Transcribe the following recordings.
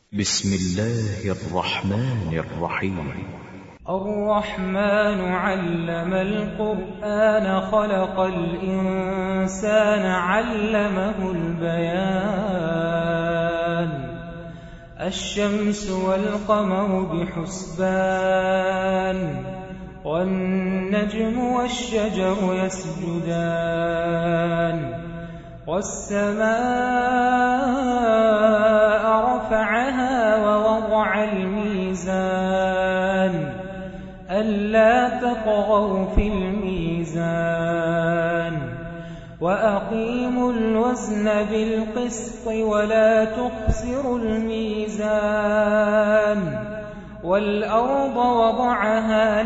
بسم الله الرحمن الرحيم. الرحمن علم القرآن خلق الإنسان علمه البيان الشمس والقمر بحسبان والنجم والشجر يسجدان والسماء رفعها ووضع الميزان ألا تطغوا في الميزان وأقيموا الوزن بالقسط ولا تخسروا الميزان والأرض وضعها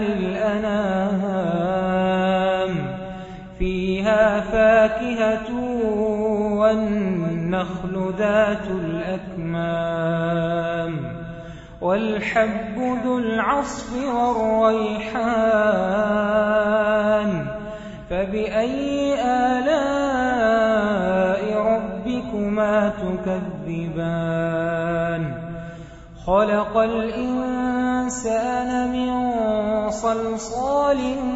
للأنام فيها فاكهة والنخل ذات الأكمام والحب ذو العصف والريحان فبأي آلاء ربكما تكذبان خلق الإنسان من صلصال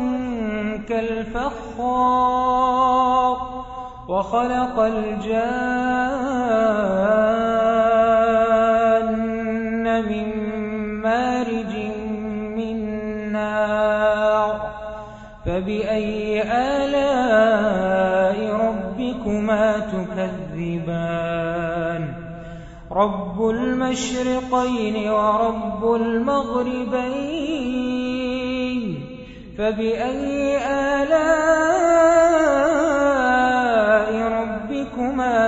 كالفخار وخلق الجان من مارج من نار فبأي آلاء ربكما تكذبان رب المشرقين ورب المغربين فبأي آلاء ربكما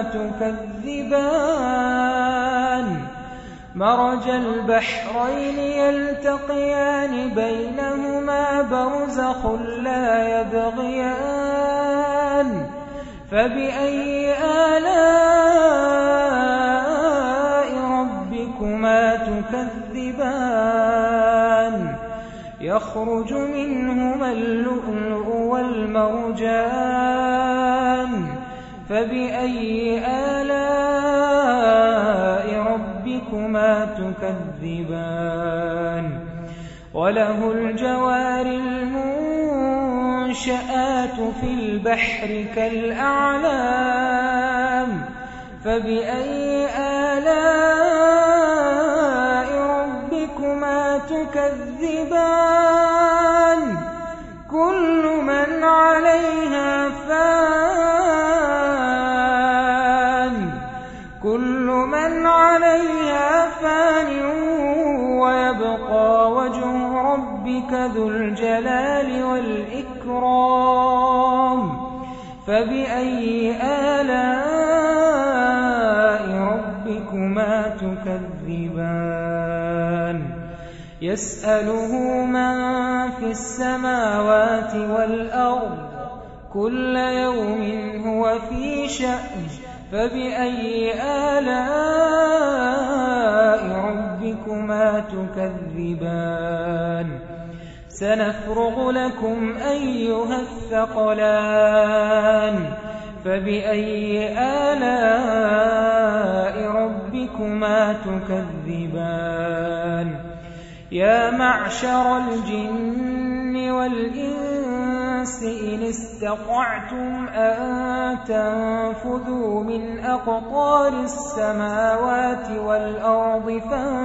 تكذبان مرج البحرين يلتقيان بينهما برزخ لا يبغيان فبأي آلاء ربكما تكذبان يخرج منهما اللؤلؤ والمرجان فبأي آلاء ربكما تكذبان وله الجوار المنشآت في البحر كالأعلام فبأي آلاء ربكما تكذبان كل من عليها فان ويبقى وجه ربك ذو الجلال والإكرام فبأي آلاء ربكما تكذبان يسأله من في السماوات والأرض كل يوم هو في شأن فبأي آلاء ربكما تكذبان سنفرغ لكم أيها الثقلان فبأي آلاء ربكما تكذبان يا معشر الجن والإنس إن استطعتم أن تنفذوا من أقطار السماوات والأرض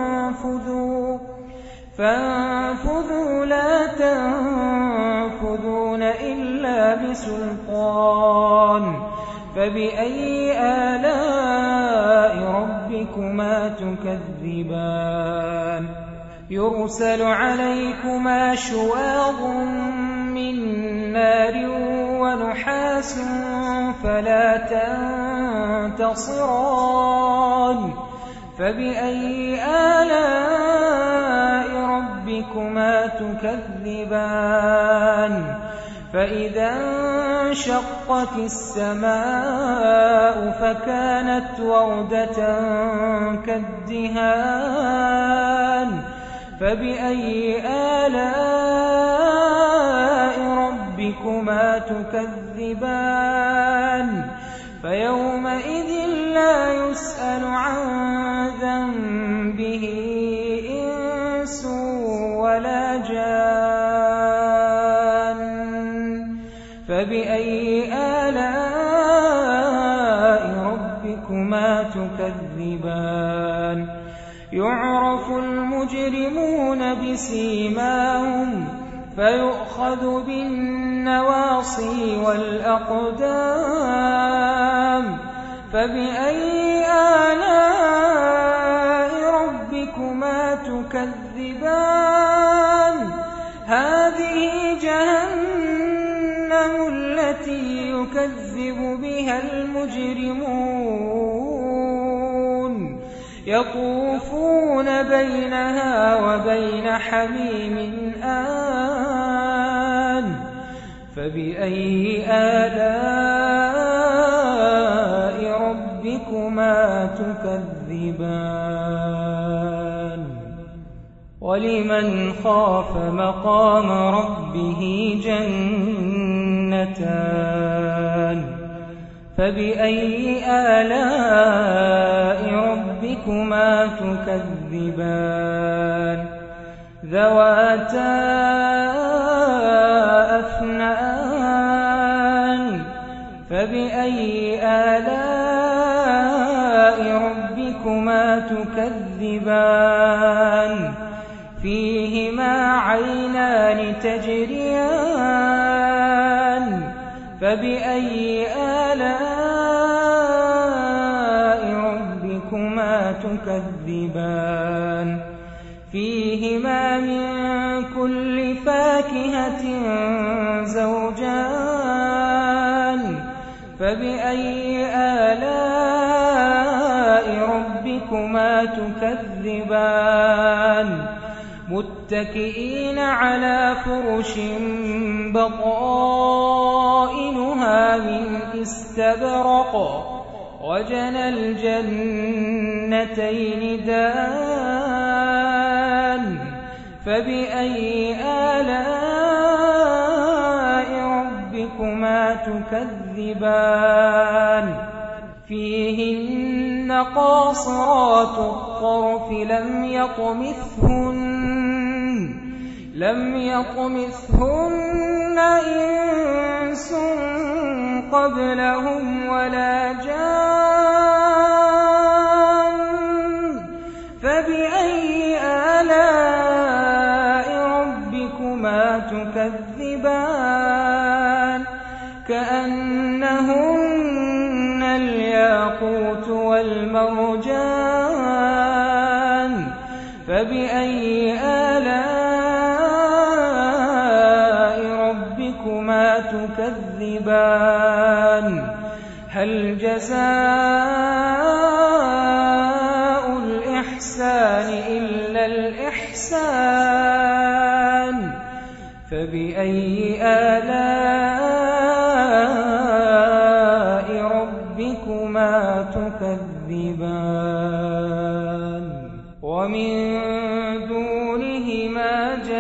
فانفذوا لا تنفذون إلا بسلطان فبأي آلاء ربكما تكذبان يرسل عليكما شواظ من نار ونحاس فلا تنتصران فبأي آلاء ربكما تكذبان فإذا انشقت السماء فكانت وردة كالدهان فبأي آلاء ربكما تكذبان فيومئذ لا يسأل عن ذنبه به إنس ولا جان فبأي آلاء ربكما تكذبان يعرف المجرمون بسيماهم فيؤخذ بالنواصي والأقدام فبأي آلاء ربكما تكذبان هذه جهنم التي يكذب بها المجرمون يطوفون بينها وبين حميم آن فبأي آلاء ربكما تكذبان ولمن خاف مقام ربه جنتان فبأي آلاء ربكما تكذبان ذواتا أفنان فبأي آلاء ربكما تكذبان فيهما عينان تجريان فبأي آلاء ربكما تكذبان فيهما من كل فاكهة زوجان فبأي آلاء ربكما تكذبان متكئين على فرش بطائنها من استبرق وجنى الجنتين دان فبأي آلاء ربكما تكذبان فيهن قاصرات الطرف لم يطمثهن إنس قبلهم ولا جان فبأي آلاء ربكما تكذبان كأنهن الياقوت والمرجان فبأي آلاء ربكما تكذبان هل جزاء الإحسان إلا الإحسان فبأي آلاء ربكما تكذبان ومن دونهما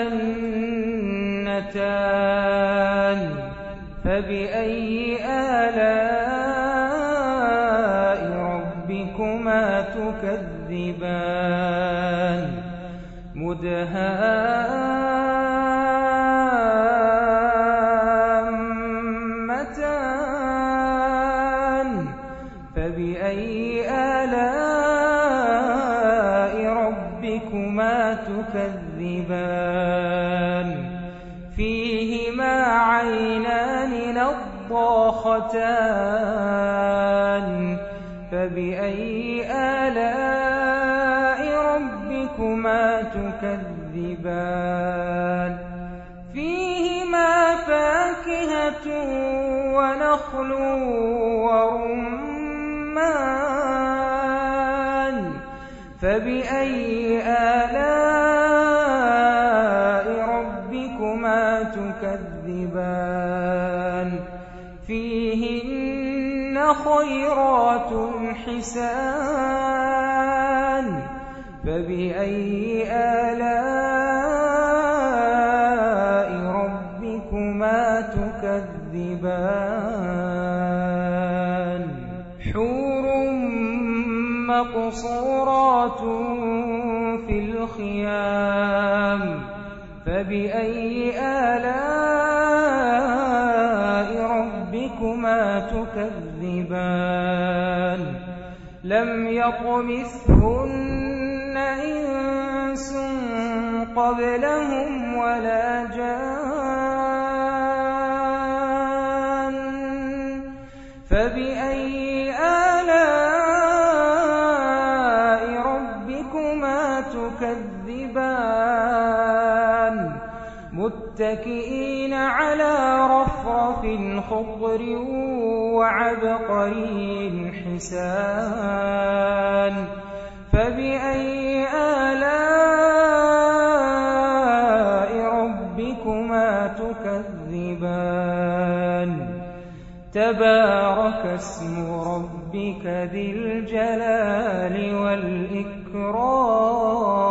جنتان فبأي آلاء ربكما تكذبان مدهامتان فبأي آلاء ربكما تكذبان فيهما عينان نضاختان فبأي آلاء ربكما تكذبان فيهما فاكهة ونخل ورمان فبأي آلاء ربكما تكذبان فيهن خيرات حسان فبأي آلاء ربكما تكذبان حور مقصورات الخيام فبأي آلاء ربكما تكذبان لم يطمثهن إنس قبلهم ولا جان فبأي آلاء ربكما تكذبان متكئين على رفرف خضر وعبقري حسان فبأي آلاء ربكما تكذبان تبارك اسم ربك ذي الجلال والإكرام